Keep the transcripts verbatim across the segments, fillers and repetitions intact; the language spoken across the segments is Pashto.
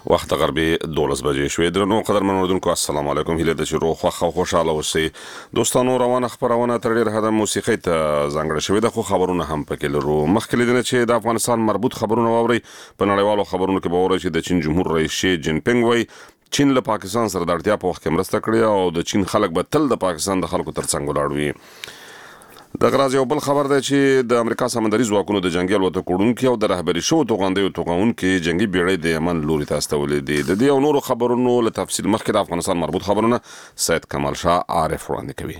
وخت غربي دولس بجې شوې درنو قدرمن اوردونکو السلام علیکم هیله د شروع خوخه خوشاله اوسئ دوستانو روانه خبرونه تر ډیر حد موسیقي ته ځانګړې شوې ده خو خبرونه هم پکې لرو مخکې لیدنه چې د افغانستان مربوط خبرونه واوري په نړیوالو خبرونو کې به وره چې د چین جمهور رئیس شي جین پینګ وای چین له پاکستان سره د اړتیا په وخت کې مرسته کړې او د چین خلک به تل د پاکستان د خلکو ترڅنګ ولاړ وي د غراض یو بل خبر دی چې د امریکا سمندري ځواکونو د جنگي الوتکو کوډونکو او د رهبري شو توغندې او توغونکو جنگي بیړۍ د یمن لوري ته استولې دي د دې او نورو خبرونو له تفصیل مخکې د افغانستان مربوط خبرونه سید کمال شاه عارف وړاندې کوي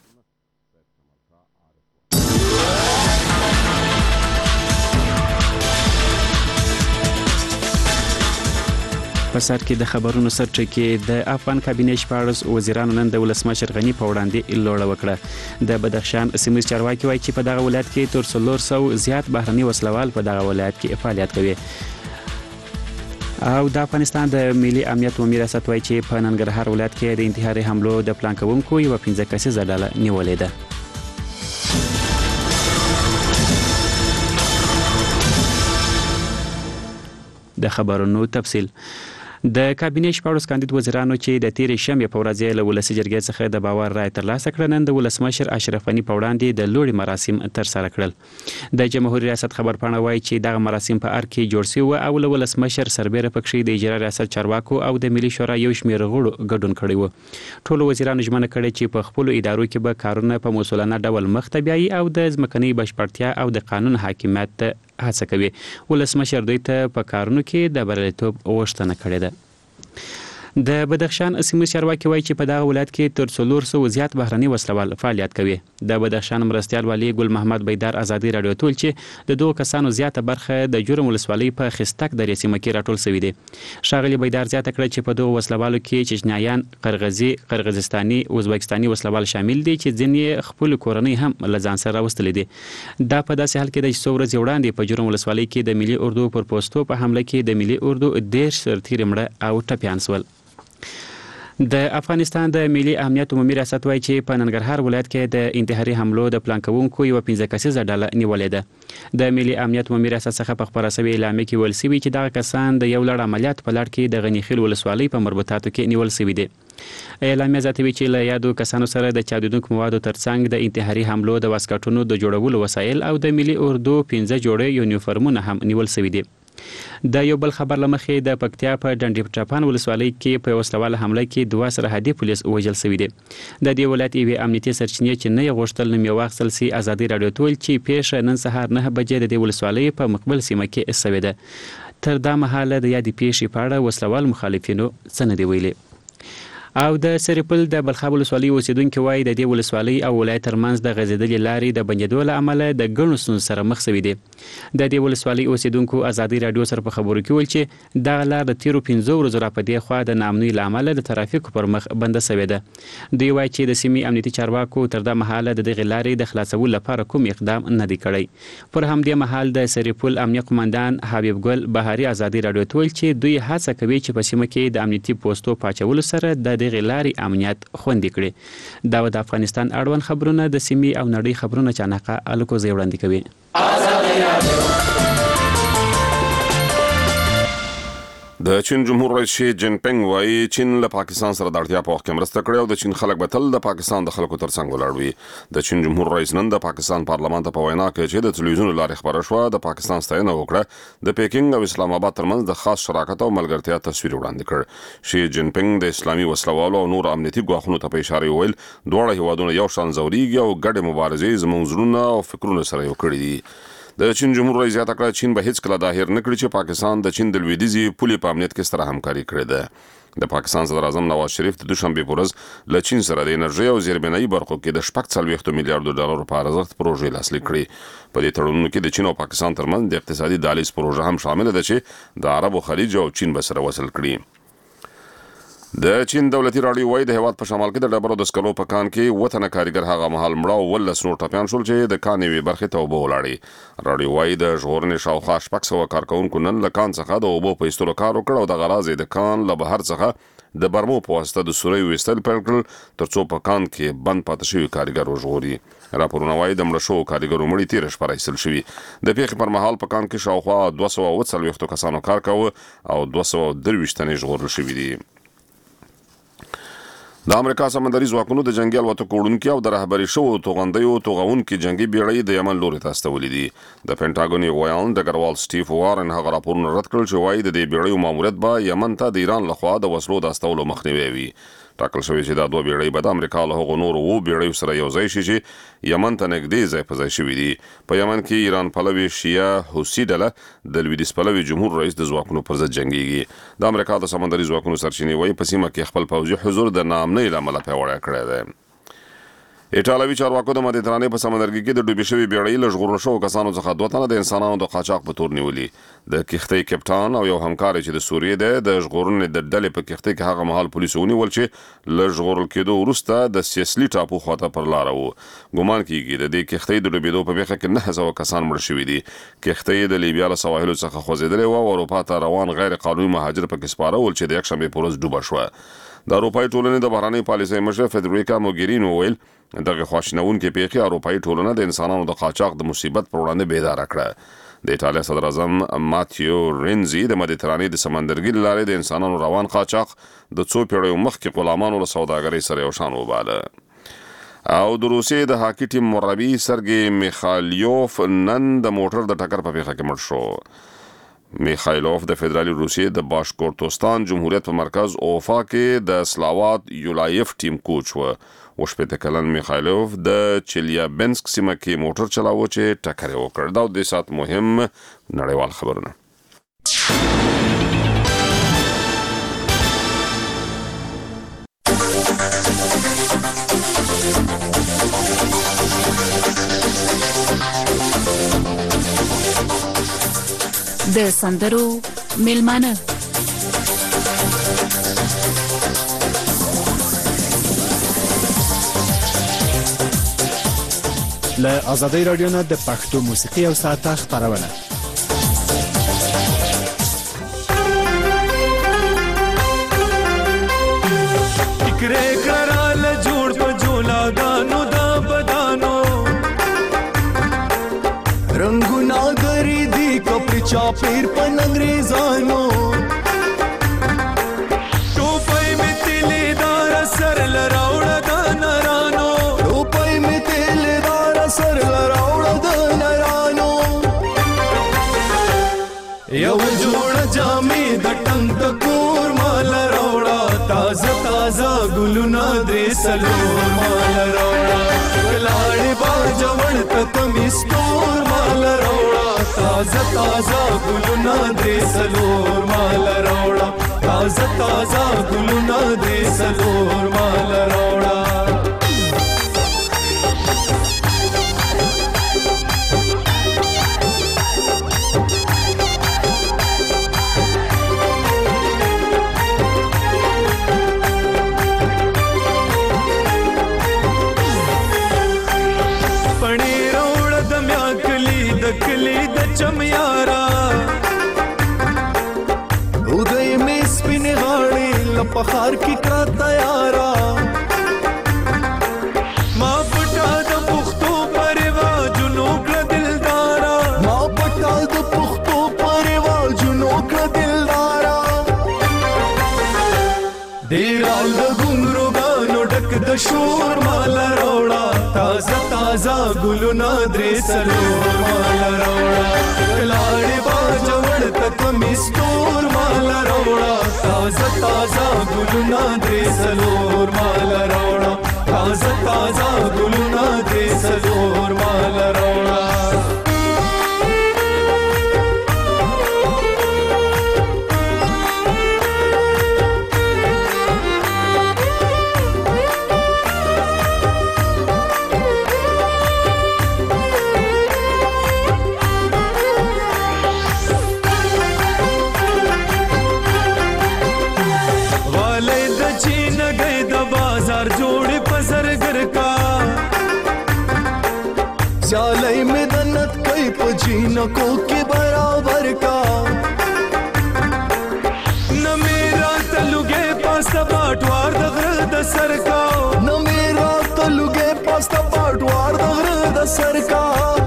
په سر کې د خبرونو سرچکه د افغان کابینې شپږ وزیرانو نن د ولسمشر غنی په وړاندې لوړه وکړه د بدخشان سیمه چارواکي وایي چې په دغه ولایت کې تر څلور سوه زیات بهرني وسلوال په دغه ولایت کې فعالیت کوي او د افغانستان د ملي امنیت او ریاست وایي چې په ننګرهار ولایت کې د انتحاري حملو د پلان کوونکو یو پنځه کسیزه ډله نیولې ده د خبرونو تفصیل د کابینې شپږ کاندید وزیرانو چې د تیرې شنبې په ورځ له ولسی جرګې څخه د باور رای ترلاسه کړ نن د ولسمشر اشرف غنی په وړاندې د لوړي مراسم ترسره کړل د جمهوریت ریاست خبرپاڼه وایي چې دغه مراسم په ار کې جوړ شوی او له ولسمشر سربېره پکښې د اجرا ریاست چارواکو او د ملي شورا یو شمېر غړو ګډون کړی و ټول وزیرانو ژمنه کړې چې په خپل ادارو کې به کارونه په مسؤلانه ډول مخ ته بیایي او د ځمکنۍ بشپړتیا او د قانون حاکمیت هڅه کوي ولسمشر دوی ته په کارونو کې د بریالیتوب غوښتنه کړې ده د بدخشان سیمه چارواکي وایي چې په دغه ولایت کې تر څلور سوه زیات بهرني وسلوال فعالیت کوي د بدخشان مرستيال والي ګل محمد بیدار ازادي رادیو ټول چې د دوه کسانو زیاته برخه د جرم ولسوالۍ په خستک د سیمه کې راټول شوی دي شاغلي بیدار زیاته کړ چې په دوه وسلوالو کې چچنیایان قرغزي قرغیزستاني ازبکستاني وسلوال شامل دي چې ځینې خپل کورنۍ هم لزان سره راوستل دي دا په داسې حال کې د څو ورځې وړاندې په جرم ولسوالۍ کې د ملي اردو پر پوسټو په حمله کې د ملي اردو دیش سرتیر مړه او ټپيان سول د افغانستان د ملي امنیت عمومي ریاست وایي چې په ننګرهار ولایت کې د انتحاري حملو د پلان کوونکو یو پنځه کسیزه ډله نیولې ده د ملي امنیت عمومي ریاست څخه په خبره شوې اعلامیه کې ویل شوي چې دغه کسان د یو لړ عملیات په لړ کې د غنیخیل ولسوالۍ په مربوطاتو کې نیول شوي دي اعلامیه زیاتوي چې له یادو کسانو سره د چاودیدونکو موادو ترڅنګ د انتحاري حملو د واسکټونو د جوړولو وسایل او د ملي اردو پنځه جوړې یونیفورمونه هم نیول شوي دي د یو بل خبر لمخې د پکتیا په ډنډی چاپان ولسوالۍ کې په وسلواله حمله کې دوه سرحدي پولیس وژل شوي دي د دې ولایت یوې امنیتي سرچینې چې نه غوښتل نوم یې واخیستل سي ازادي رادیو ټول چې پیښه نن سهار نه بجې د دې ولسوالۍ په مقبل سیمه کې شوې ده تر دا مهاله د یادې پیښې په اړه وسلوال مخالفینو څه نه دي ویلي او د سرپل د بلخاب ولسوالۍ اوسیدونکو وایي د دې ولسوالۍ او ولایت ترمنځ د غځېدلې لارې د بندېدو له امله د ګڼو ستونزو سره مخ شوي دي د دې ولسوالۍ اوسیدونکو ازادي رادیو سره په خبرو کې ویل چې دغه لار د تیرو پنځو ورځو راپدې خوا د ناامنۍ له امله د ترافیکو پر مخ بنده شوې ده دوی وایي چې د سیمې امنیتي چارواکو تر دا مهاله د دغې لارې د خلاصولو لپاره کوم اقدام نه دی کړی پر همدې مهال د سرپل امنیه قومندان حبیب ګل بهاري ازادي رادیو ټول چې دوی هڅه کوي چې په سیمه کې د امنیتي پوسټو پاچولو سره د دغې لارې امنیت خوندي کړي دا د افغانستان اړوند خبرونه د سیمې او نړۍ خبرونه چانقه الکو زی وړاندې کوي د چین جمهور رئیس شي جین پینګ وایي چین له پاکستان سره د اړتیا په وخت کې مرسته کړې او د چین خلک به تل د پاکستان د خلکو ترڅنګ ولاړ وي د چین جمهور رئیس نن د پاکستان پارلمان ته په وینا کې چې د تلویزیون لارې خبره شوه د پاکستان ستاینه وکړه د پیکینګ او اسلام آباد ترمنځ د خاص شراکت او ملګرتیا تصویر وړاندې کړ شي جین پینګ د اسلامي وسلوالو او نور امنیتي ګواښونو ته په اشاره ویل دواړه هیوادونه یو شان زوريږي او ګډه مبارزې زموږ زړونه او فکرونه سره یو کړي دي د چین جمهور رئیس زیاته کړه چین به هیڅ کله ظاهر نه کړي چې پاکستان د چین د لویدیځي پولې په امنیت کې سره همکاري کړې ده د پاکستان صدر اعظم نواز شریف د دوشنبه په ورځ له چین سره د انرژي او زیربنایي برخو کې د شپږ څلوېښت میلیارډ ډالر په ارزښت پروژې لاسلیک کړې په دې تړونونو کې د چین او پاکستان ترمنځ د اقتصادي دهلیز پروژه هم شامل ده چې د عربو خلیج او چین به سره وصل کړي د چین دولتي راډیو وایي د هیواد په شمال کې د ډبرو د سکلو په کان کې وطن کارګر هغه مهال مړه او ولس نور ټپيان شول چې د کان یوې برخې ته اوبه ولاړې راډیو وایي د ژغورنې شاوخوا شپږ سوه کارکوونکو نن له کان څخه د اوبو په ایستلو کار وکړ او دغه راز د کان له بهر څخه د برمو په واسطه د سوریو ویستل پیل کړل ترڅو په کان کې بند پاتې شوي کارګر وژغوري راپورونه وايي د مړه شوو کارګرو مړي تیره شپه راایستل شوي. د پیښې پر مهال په کان کې شاوخوا دوه سوه اوه څلوېښتو کسانو کار کاوه او دوه سوه درویشت تنې ژغورل شوي دي. د امریکا سمندري ځواکونو د جنگي الوتکو وړونکي او د رهبري شوو توغندیو توغونکي جنگي بیړۍ د یمن لوري ته استولې دي. د پینټاګون یو ویان ډګروال سټیف وارن هغه راپورونه رد کړل چې وایي د دې بیړیو ماموریت به یمن ته د ایران لخوا د وسلو د استولو مخنیوی وي. ټاکل شوی چې دا دوه بیړۍ به د امریکا له هغو نورو اوو بیړیو سره یو ځای شي چې یمن ته نږدې ځای په ځای شوي دي. په یمن کې ایران پلوي شیعه حوثي ډله د لویدیځ پلوي جمهور رئیس د ځواکونو پر ضد جنګیږي. د امریکا د سمندري ځواکونو سرچینې وایي په سیمه کې خپل پوځي حضور د ناامنۍ له امله پیاوړی کړی دی. ایټالوي چارواکو د مدیترانې په سمندرګي کې د ډوبې شوې بیړۍ له ژغورل شوو کسانو څخه دوه تنه د انسانانو د قاچاق په تور نیولي. د کښتۍ کپټان او یو همکار چې د سوریې دی د ژغورنې د ډلې په کښتۍ کې هغه مهال پولیسو ونیول چې له ژغورل کېدو وروسته د سیسلي ټاپو خواته پر لاره وو. ګمان کېږي د دې کښتۍ د ډوبېدو په پیښه کې نهه سوه کسان مړه شوي دي. کښتۍ د لیبیا له سواحلو څخه خوځېدلې وه او اروپا ته روان غیر قانوني مهاجر پکې سپاره ول چې د یکشنبې په ورځ ډوبه شوه. د اروپایي ټولنې د بهرنۍ پالیسۍ مشر فدریکا موګیرینو وویل دغه خواشینونکې پیښې اروپایي ټولنه د انسانانو د قاچاق د مصیبت پر وړاندې بیداره کړه. د ایټالیا صدر اعظم ماتیو رینزي د مدیترانې د سمندرګي له لارې د انسانانو روان قاچاق د څو پیړیو مخکې غلامانو له سوداګرۍ سره یو شان وباله. او د روسیې د هاکي ټیم مربي سرګي میخایلوف نن د موټر د ټکر په پیښه کې مړ شو. میخایلوف د فدرالي روسیې د باشکورتوستان جمهوریت په مرکز اوفا کې د سلاوات یولایف ټیم کوچ و. و شپېته کلن میخایلوف د چلیابنسک سیمه کې موټر چلاوه چې ټکر یې وکړ. دا د سات مهم نړیوال خبرونه. د سندرو میلمانه له آزادۍ رادیو نه د پښتو موسیقي او ساعته خپرونه. فکرې کړل جوړ په جولا دانو دا بدانو رنگونه غری دی کپړ چاپیر په انګریزانو ټوپۍ می تلې دار سر لراوړه د نرانو ټوپۍ می تلې دار سر لراوړه د نرانو یو جوړ جامې د ټنګ تکور مال راوړه تازه تازه ګلونه درې سلور مال راوړه لاړې باجوړ تک مستور مال راوړه تازه تازه ګلونه درې سلور مال راوړه تازه تازه ګلونه درې سلور مال راوړه. کلی د چمیارا اودای می سپین غاړي لپخار کی کا تیارا ما پټا د پختو پرواجونو کړه دلدارا ما پټا د پختو پرواجونو کړه دلدارا ډیرال د ګونګرو غانو ډک د شور مال راوړه تازه تازه ګلونه درې سلور مال راوړه لاړې باجوړ تک مستور مال راوړه تازه تازه ګلونه درې سلور مال راوړه تازه تازه ګلونه درې سلور مال راوړه. چالای می دنت کئی پجینکو کی برابر کا نہ میرا تلوگے پاستا باٹوار د غره د سر کا نہ میرا تلوگے پاستا باٹوار د غره سر کا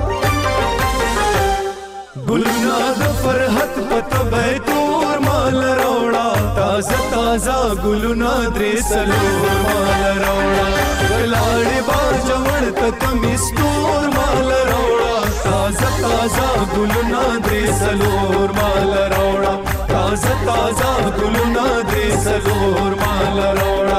ګلونه د فرحت پته بیتور مال راوړه تازه تازه ګلونه درې څلور مال راوړه ولاړې باجوړ ته کمیستور مال راوړه تازه تازه ګلونه درې څلور مال راوړه تازه تازه ګلونه درې څلور مال راوړه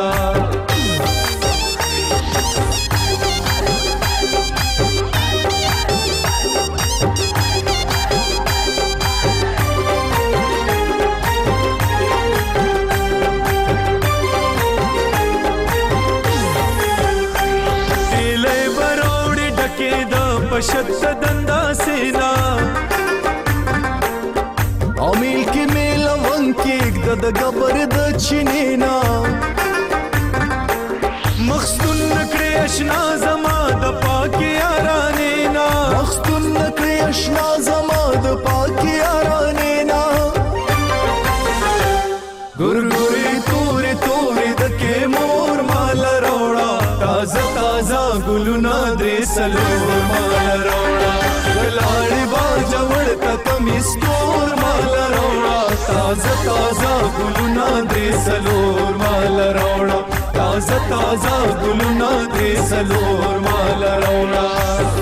پشت دندا سینا امیل کی میل ون کیک د گبر د چینینا مخستون نکړې اشنا زما د پاکي یارانینا مخستون نکړې اشنا زما د پاکي یارانینا ګورګوري تورې تورې د کې مور مال راوړه تازه تازه ګلونه درې څلور مال راوړه ولاړې باجوړ ته کمیستور مال راوړه تازه تازه ګلونه درې څلور مال راوړه تازه تازه ګلونه درې څلور مال راوړه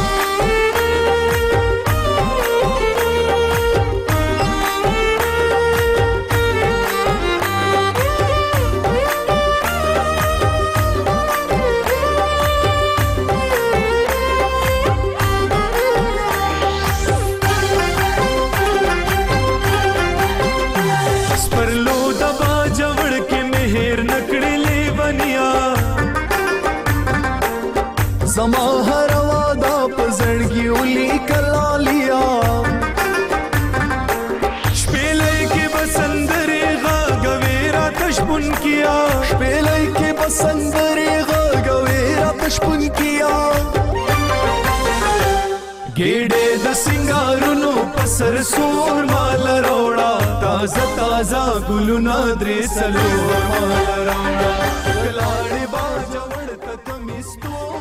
زما هر وادا په زړګي ولي کلالیا شپېلې کې بسندرې غاګوي را تشبون کیا شپېلې کې بسندرې غاګوي را تشبون کیا ګېډې د سنگارونو پسر سور مال روړا تازه تازه ګلونه درې څلور مال روړا ولاړې باجوړ ته کمیستور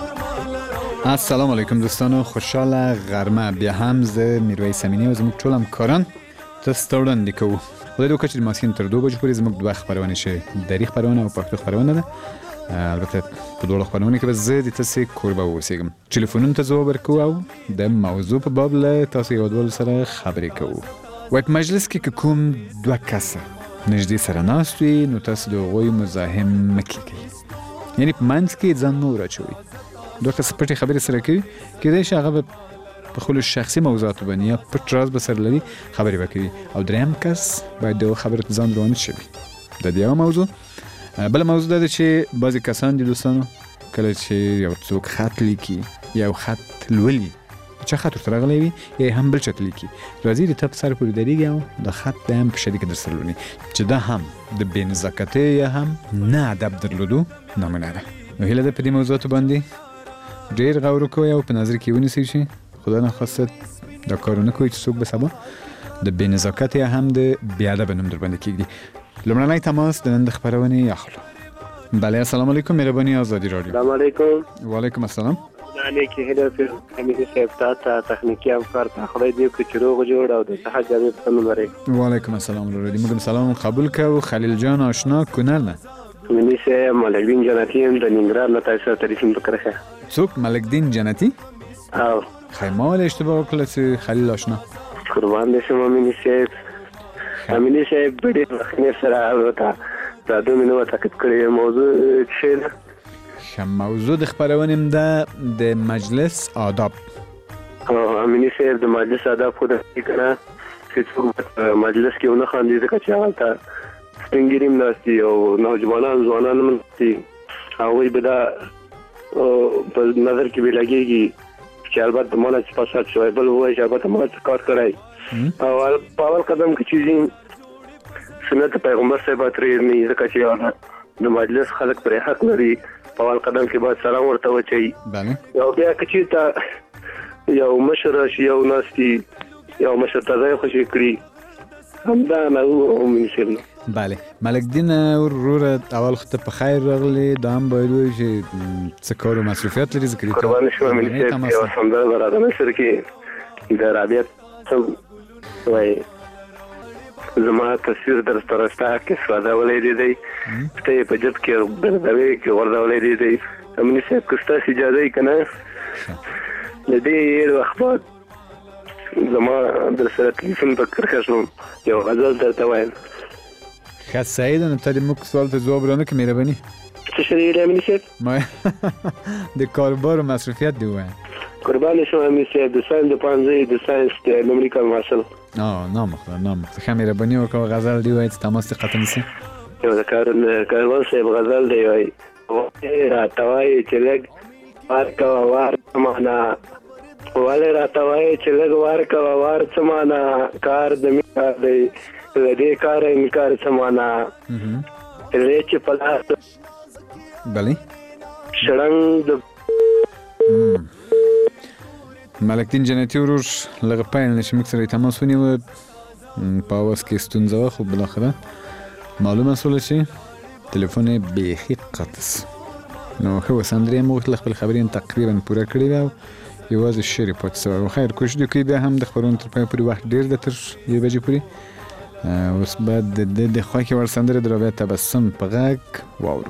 السلام علیکم دوستانو، خوشحاله غرمه بیا هم زه میرویس امینی او زموږ ټول همکاران تاسو ته وړاندې کوو. خدای دې وکړي چې د ماسپښین تر دوه بجو پورې زموږ دوه خپرونې شي، دري خپرونه او پښتو خپرونه ده. البته په دواړو خپرونو کې به زه د تاسو کوربه واوسېږم. ټلیفونونو ته ځواب ورکوو او د موضوع په باب له تاسو هېوادوالو سره خبرې کوو. وایي په مجلس کې که کوم دوه کسه نږدې سره ناست وي نو تاسو د هغوی مزاحم مه کېږئ، یعنې په منځ کې ځان مه ورچوئ. دوه کس پټې خبرې سره کوي، کېدای شي هغه به په خپلو شخصي موضوعاتو باندې یا پټ راز به سره لري خبرې به کوي، او دریم کس باید د خبرو ته ځان روانه شوي. د دې یوه موضوع. بله موضوع دا ده چې بعضې کسان دي دوستانو کله چې یو څوک خط لیکي یا یو خط لولي، چا خط ورته راغلی وي یا هم بل چاته لیکي، راځي د تا په سر پورې درېږي او د خط د هم په شدي کې در سره لولي، چې دا هم د بې نزاکتۍ یا هم نه ادب درلودو نمونه ده. نو هیله ده په دې موضوعاتو باندې ډېر غور وکوئ او په نظر کې ونیسئ چې خدا نخواسته دا کار ونه کوئ چې څوک به سبا د بې نزاکت یا هم د بې ادبه نوم در باندې کېږدي. لومړنی تماس د نن د خپرونې اخلو. بله السلام علیکم، مهرباني آزادي رادیو. السلام علیکم. وعلیکم السلام. نیکی هیله فر حمیدی صاحب تا تا تخنیکی افکار تا خدای دې وکړي چې روغ جوړ او د صحت جامع په نوم لري. وعلیکم السلام ورودی. موږ سلام قبول کوو. خلیل جان آشنا کونل نه منی سه ملکدین جنتی هم د ننګرهار نه تاسو ته تلیفون وکړه. څوک ملکدین جنتی؟ او خیمال اشتباه وکړه چې خلیل آشنا. قربان دې شم منی صاحب. منی صاحب ډېر وخت سره وتا دا دوه مینه وتا کړې موضوع څه موضوع د خبرونې ده د مجلس آداب. او امینی صاحب د مجلس آداب خو د کنه چې څوک مجلس کې ونه خاندي ځکه چې هغه ته سپینګریم ناشتي او نوجوانان ځوانان منتي هغوی به دا په نظر کې به لګېږي چې البته مولا چې فساد شوی، بل وایي چې البته مولا څه کار کړی. او په اول قدم کې چې سنت پیغمبر صاحب ترې نه ځکه چې د مجلس خلک پرې حق لري، په اول قدم کې باید سلام ورته وچي. یو بیا که چېرته یو مشر راشي یو ناستي یو مشر ته ځای خوشي کړي همدا نه او منیسر نه. بله ملک دین ورور اول خط په خیر راغلی دا هم باید وي چې څه کار او مصروفیت لري ذکر ته قربان شم منیسر یو سندره برابر نشر کې د رابعه څو وای زما تصویر در سترستا کې ساده ولې دی ته په جد کې دروي کې وردا ولې دی منیسر کوستا سي اجازه کنه د دې وخت زما در سره تلیفون په کرخه شوم یو غزل درته وایم. ښه سعید نو ته موږ سوال ته جواب رانه کې مهرباني څه شي دی منیسر ما د کاروبار او مصروفیت دی وایم. قربان شم منیسر د ساينس د پانځه د ساينس د امریکا ماسل آه نامخ نامخ ښه مهرباني وکړه غزل دی وای تماس ته قطع نسی یو د کار کاروان صاحب غزل دی وای راتوای چې لګ وار کا وار معنا ولې راتوای چې لګ وار کا وار څه معنا کار د می کار دی دې کار انکار څه معنا لې چې پلاس بله شړنګ د ملک دین جنتی ورور لږ پاین نشم سره تماس ونیو په واس کې ستونزه و خو بل اخره معلومه سول شي تلیفون بیخي قطس نو هو سندري مو خپل خبرین تقریبا پوره کړی و یوازې شری پات سو خیر کوشش وکړئ بیا هم د خبرونو تر پای پورې وخت ډیر د تر یو بجې پورې اوس بعد د د خو کې ور سندره درو تبسم په غږ واورو.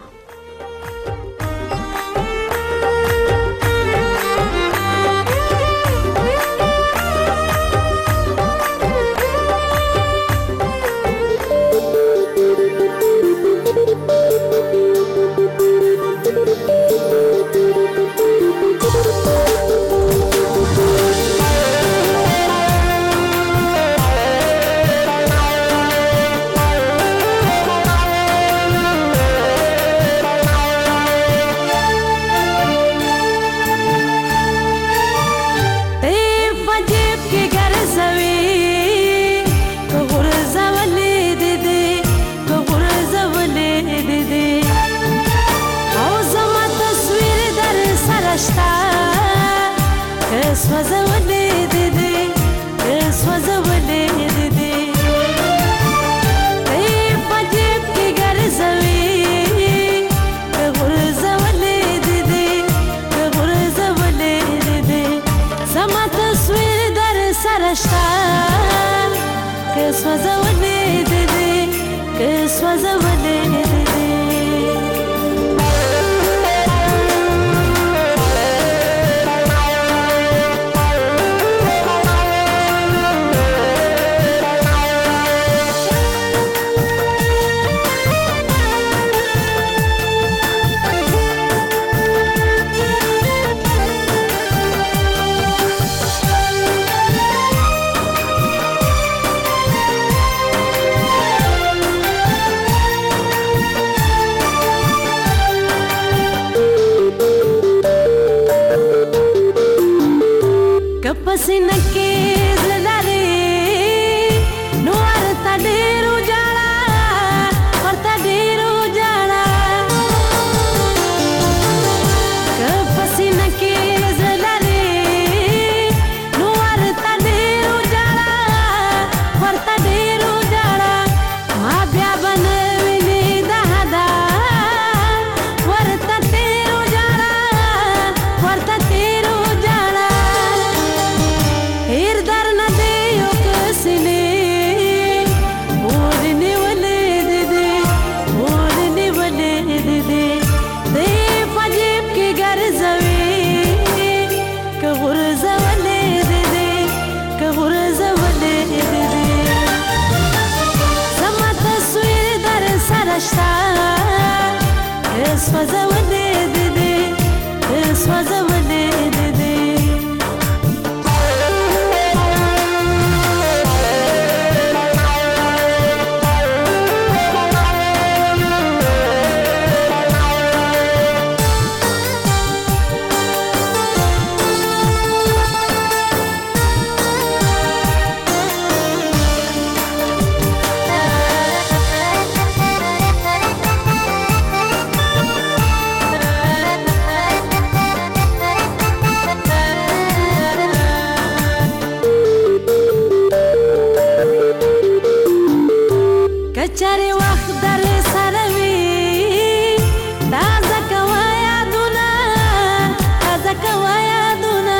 چاري وخت در سره وي تازه کوه یادونه تازه کوه یادونه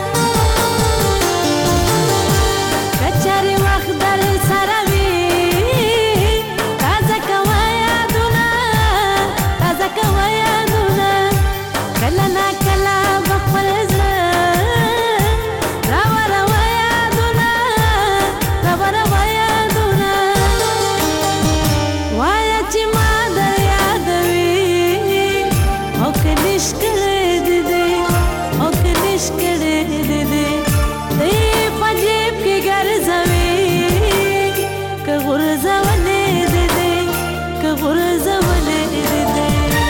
که چاري وخت در سره وي تازه کوه یادونه تازه کوه یادونه کله نا کله بخپل زړه راوروه یادونه راوروه یادونه وایه چې ما در یادوي او که نش کړی دې دې او که نش کړی دې دې دی په جیب کې ګرځوي که غورځولې دې دې که غورځولې دې دې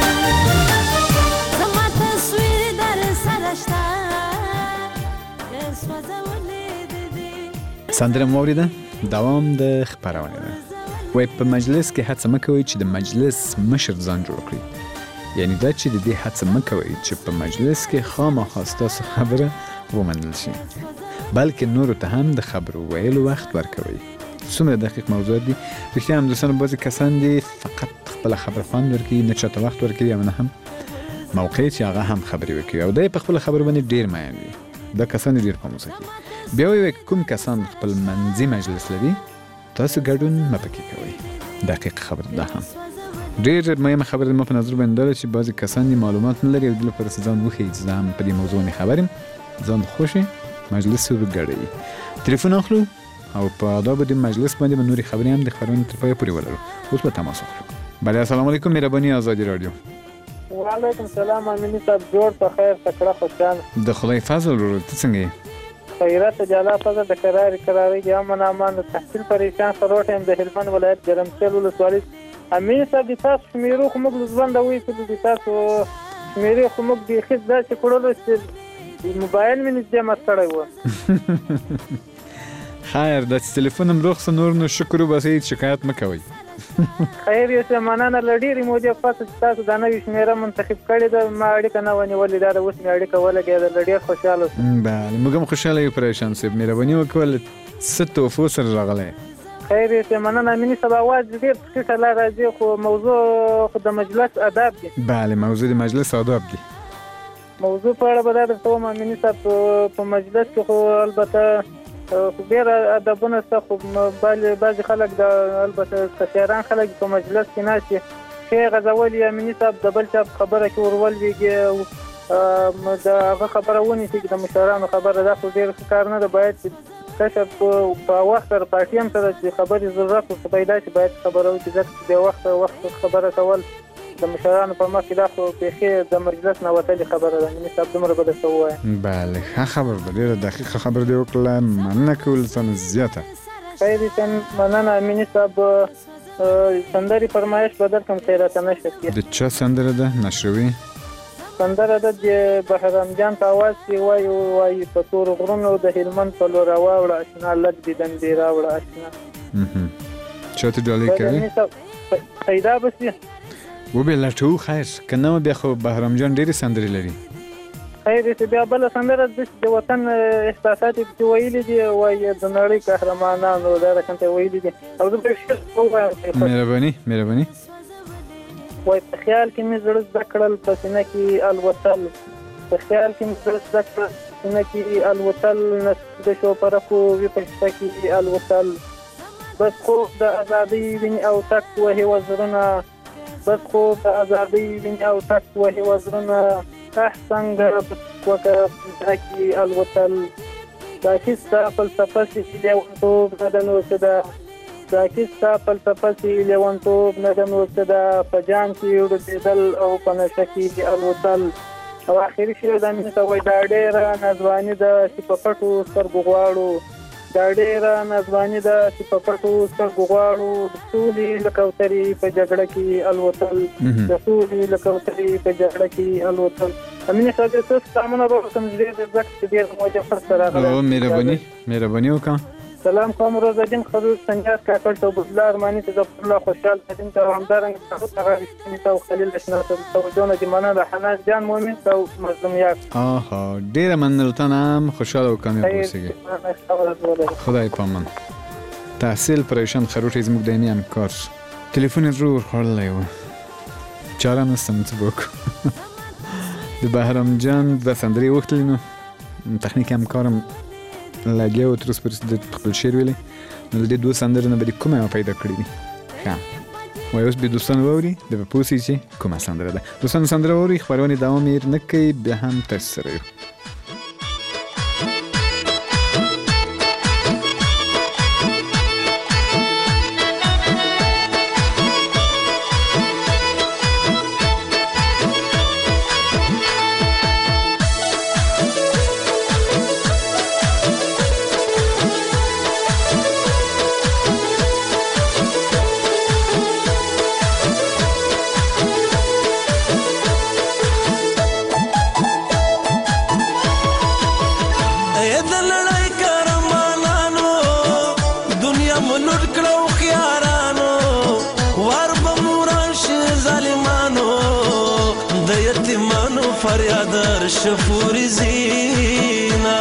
زما تصویر در سره شته که سوځولې دې دې سندره مو اوریده دوام د خبرونه ده وای په مجلس کې هڅه مکوئ چې د مجلس مشر ځان جوړ کړئ یعنی دا چې د دې هڅه مکوئ چې په مجلس کې خامخا ستاسو خبره ومنل شي بلکې نورو ته هم د خبرو ویلو وخت ورکوئ څومره دقیق موضوع دي رښتیا هم دوستانو بعضې کسان دي فقط خپله خبره خوند ورکوي نه چاته وخت ورکوي او نه هم موقع چې هغه هم خبرې وکړي او دی په خپله خبرو باندې ډېر مین وي دا کسان ډېر په موسیقي بیا وایي کوم کسان خپل منځي مجلس لري تاسو ګډون مه پکې کوئ دقیق خبر ده هم ډېر مهمه خبره ما په نظر باندې دا چې بعضې کسان دي معلومات نه لري او دې لپاره چې ځان وښیي چې زه هم په دې موضوع باندې خبر یم ځان خوښ مجلس وګډوي تلیفون اخلو او په آداب د مجلس باندې به نورې خبرې هم د خبرونې تر پایه پورې ولرو اوس به تماس وکړو بله السلام علیکم مهرباني ازادي رادیو وعلیکم سلام امینی صاحب جوړ په خیر تکړه خوشحال د خدای فضل ورور ته څنګه یې خیرات جلا فضل د قرار قراري یا من امان د تحصیل پریشان سروټ هم د هلمند ولایت ګرمسل ولسوالۍ امینی صاحب د تاسو شمیرو خو موږ ځوند وایي چې د تاسو شمیرې خو موږ د خید دا چې کړلو چې موبایل مې نږدې مات کړی و خیر د تلیفون هم روغ نور نو شکر وباسئ شکایت مه کوئ خیر یې مننه له ډېرې مودې پس چې تاسو دا نوې شمیره منتخب کړې ده ما اړیکه نه ونیولې دا د اوس مې اړیکه ولګېده ډېر خوشحاله شوم بله موږ هم خوشحاله یو پریشان صاحب مهرباني وکړه څه تحفو سره راغلی خیر یې مننه امیني صاحب اواز ډېر ټیټه لا راځي خو موضوع خو د مجلس آداب دي بله موضوع د مجلس آداب دي موضوع په اړه به دا درته ووایم امیني صاحب په مجلس کې خو البته خو ډېر ادبونه شته خو بعضې خلک د البته کشیران خلک په مجلس کې ناست وي ښې غځول یې امیني صاحب د بل چا په خبره کې ور ولوېږي او د هغه خبره ونیسي د مشرانو خبره دا خو ډېر ښه کار نه ده باید چې کشر په وخت سره پارټي هم سره چې خبرې ضرورت ورته پیدا شي باید خبره وکړي ځکه چې بې وخته وخت خبره کول د مشرانو په مخ کې دا خو بیخي د مجلس نه وتلې خبره ده امیني صاحب دومره به درته ووایم بله ښه خبر ده ډېره دقیقه خبره دې وکړله مننه کول څه زیاته خیر دې مننه امیني صاحب سندرې فرمایش به درکړم چې راته نشر کړي د چا سندره ده نشروي سندره ده د بهرام جان په اواز کې وایي وایي په تورو غرونو د هلمند په لور راواوړه اشنا لږ دیدن دې راوړه اشنا چاته ډالۍ کوي پیدا به شي وبې لټو خیر که نه بیا خو بهرام جان ډېرې سندرې لري خیر دې بیا بله سندره د وطن احساسات یې پکې ویلي دي وایي د نړۍ قهرمانانو دا رقم ته ویلي دي او زه به ښه ووایم مهرباني مهرباني وایي په خیال کې مې زړه زده کړل په سینه کې الوتل په خیال کې مې زړه زده کړل په سینه کې الوتل نصیب د شو پرخو وي په شپه کې الوتل بس خوب د ازادۍ ویني او تک وهي وزرونه بس خوب د ازادۍ ویني او تک وهي وزرونه اه څنګه وکه کې الوتل دا کیسه فلسفه چې لیونتوب نه ده نو څه ده دا کیسه فلسفه چې لیونتوب نه ده نو څه ده په جان کې ورځېدل او په نشه کې الوتل او اخري شعر د امیني صاحب وایي دا ډېره ناځواني ده چې په پټو سترګو غواړو دا ډېره ناځواني ده چې په پټو سترګو غواړو د سولې له کوترې په جګړه کې الوتل د سولې له کوترې په جګړه کې الوتل امیني صاحب څه سامونه به ورته ډېر ځکه چې ډېر موجه فرصت راغلی او مهرباني مهرباني وکړه سلام کوم روز الدین خروج سنجاد کاکل ته عبدالله ارماني ته ظفر الله خوشحال قدیم ته همدارنګه ته رښتیني ته خلیل اشنا ته توجهونه دي مننه حنان جان مومن ته مظلوم یار آها ډېره مننه ته هم خوشحاله او کامیاب اوسئ خدای پامان تحصیل پریشان خروټ زموږ دیني همکار ټلیفون یې زړه ورخوړلی و چاره نسته نو څه به وکړو د بهرام جان دوه سندرې یې وغوښتلې نو تخنیک همکارم لګیا و تر اوسه پورې د خپل شعر ویلی نو د دې دوه سندرو نه به دې کومه یوه پیدا کړې دي ښه وایي اوس به دوستان واوري د به پوه سي چې کومه سندره ده دوستان سندره واوري خپرونې دوام یې نه کوي بیا هم تاسو سره یو فریادر شفوری زینا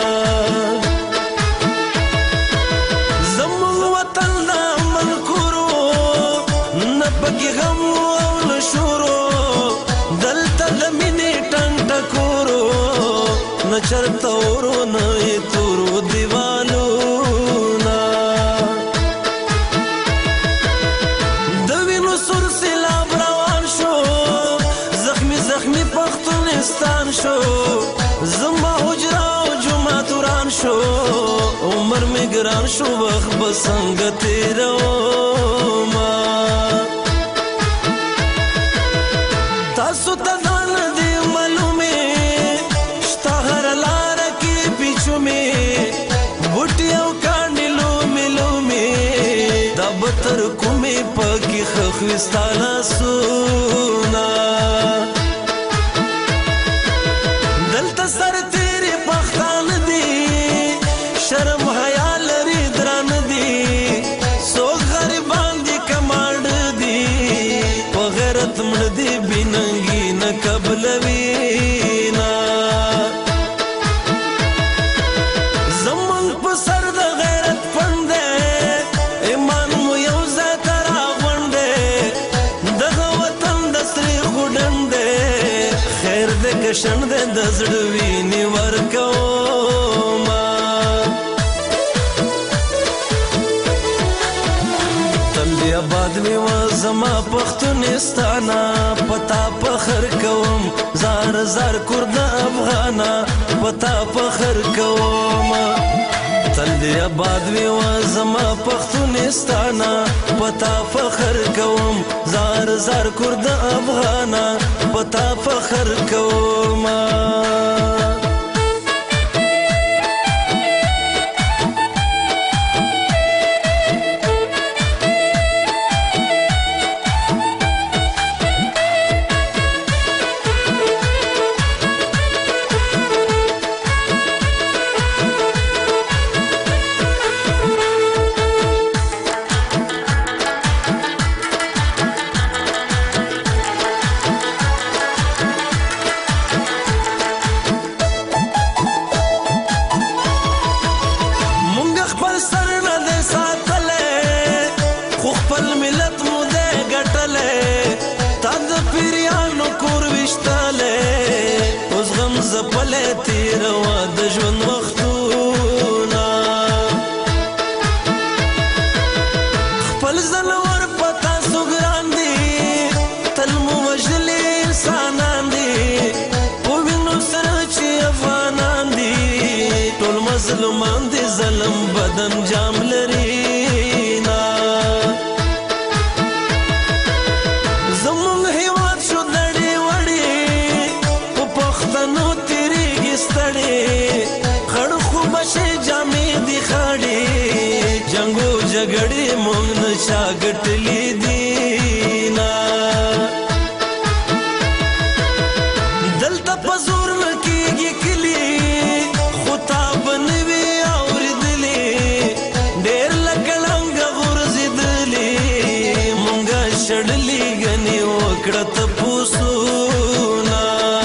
زمون وطن دا منکورو نپکی غم او نشورو دلتا دمینی ٹنگ ٹکورو نچرتورو نئی تورو دیوالو نا دوینو سر سیلاب روان شو زخمی زخمی پختونستان شو زما حجرا و جمعه توران شو عمر می گران شو وقت بسنگ تیرو ما تاسو تدان دی معلومی شتا هر لار کی پیچو می بوٹی او کانڈی لومی لومی دا بطر کمی پاکی خخوستانا سونا دلتا سر تیری پختان دی شرم حیا لري دران دی سو غریبان دی کمانڈ دی په غیرت مړ دی بیننګي نه قبلوینا زمون په سر د غیرت پند ایمان مو یو ځای تر غونډ دغه وطن د سری غډند خیر دې کشن دې د زړه ویني ورکوما تندې آباد می و زما پښتونستانا پتا فخر کوم زار زار کورد افغانا پتا فخر کوم تندې آباد می و زما پښتونستانا پتا فخر کوم زار زار کورد افغانا پتا فخر کوم زپلې تیروا د ژوند وختونه خپل زنور پتا سوګران دي تل مو وژلې انسانان دي په وینو سره چې افغانان دي ټول مظلومان دي ظلم بدن جام لري نا زمونږ هیواد شو نړۍ وړي په پښتنو خړ خو بشه جامې دي خاړې جنگو جګړې مونږ نه چا ګټلې دي نا دلته په زور نه کېږي کلي خو تا به نه وي اورېدلې ډېر لکړنګ غورځېدلې مونږ شړلې ګنې وکړه تپوسونه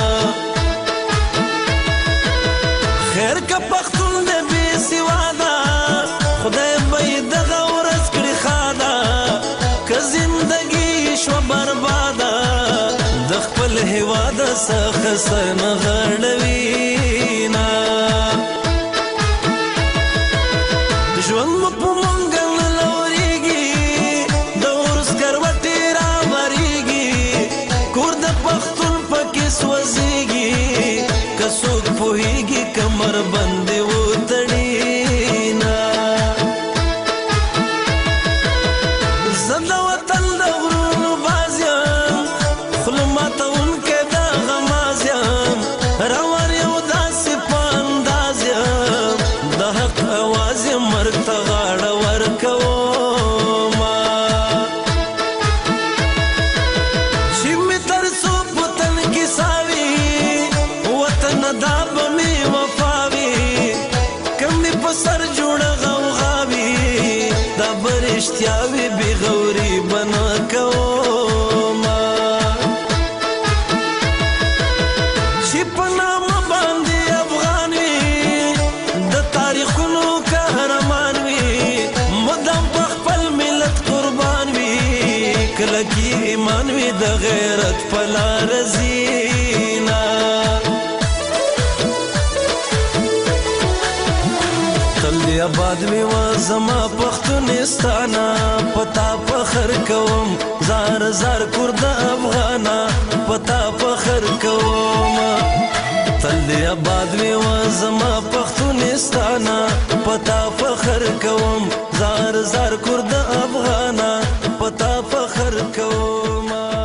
خیر کا پختون دې بې سوادا خدای به دغه ورځ کړي خادا که زندګي څخه سر نه غړوي نه ژوند مو په مونږ نه لورېږي د ورس کروټې راورېږي کور د پښتون پکې سوځېږي که څوک پوهېږي کمر بندې وتړي نه زه د وطن د غرونو باز یم خوله ماتونکی د غماز یم روان یو داسې په انداز یم د حق اواز یم مرګ ته غاړه ورکومه چې مې تر څو په تن کې ساه وي وطن دا به مې وفا وي که مې په سر جوړه غوغا وي دا به رښتیا وي بې غوري به نه کومه چې په نامه باندې افغان وي د تاریخونو قهرمان وي مدام په خپل ملت قربان وي کله کې ایمان وي د غیرت په لاره ځي نه تل دې آباد وي و زما پښتونستانه پتا فخر کوم زار زار کور د افغانه پتا فخر کوم تل دې آباد وي و زما پښتونستانه پتا فخر کوم زار زار کور د افغانه پتا فخر کوم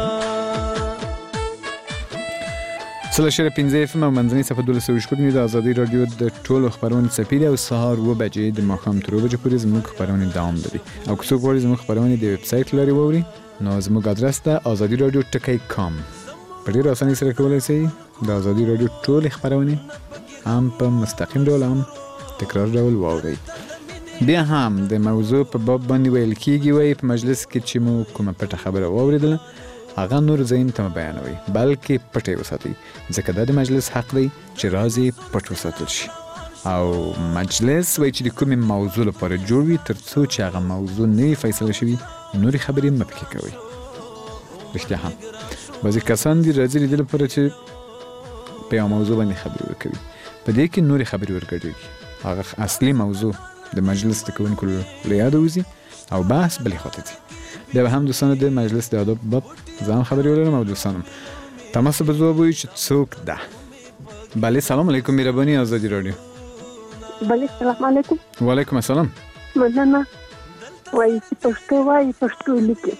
سلشر پنځه اف ام او منځنۍ صفحه دولس سوه شپږ د ازادي رادیو د ټولو خبرونو څپې او سهار و بجې د ماښام تر اوه بجې پورې زموږ خبرونه دوام لري او که څوک غواړي زموږ خبرونه د ویب سایټ لري واوري نو زموږ ادرس ده ازادي رادیو ټکی کام په ډېره اسانۍ سره کولی شئ د ازادي رادیو ټولې خبرونې هم په مستقیم ډول هم تکرار ډول واورئ بیا هم د موضوع په باب باندې ویل کېږي وایي په مجلس کې چې مو کومه پټه خبره واورېدله هغه نور ځایونو ته مه بیانوئ بلکې پټ یې وساتئ ځکه دا د مجلس حق دی چې راز یې پټ وساتل شي او مجلس وایي چې د کومې موضوع لپاره جوړ وي تر څو چې هغه موضوع نه وي فیصله شوي نورې خبرې مه پکې کوئ رښتیا هم بعضې کسان دي راځي د دې لپاره چې په یوه موضوع باندې خبرې وکوي په دې کې نورې خبرې ورګډېږي هغه اصلي موضوع د مجلس د کوونکو له یاده وځي او بحث بلې خواته ځي بیا به هم دوستانو د مجلس د آداب باب زه هم خبرې ولرم او دوستانم تماس به ځواب وایي چې څوک ده بله سلام علیکم مهرباني ازادي رادیو بله سلام علیکم وعلیکم السلام مننه وایي چې پښتو وایي پښتو لیکي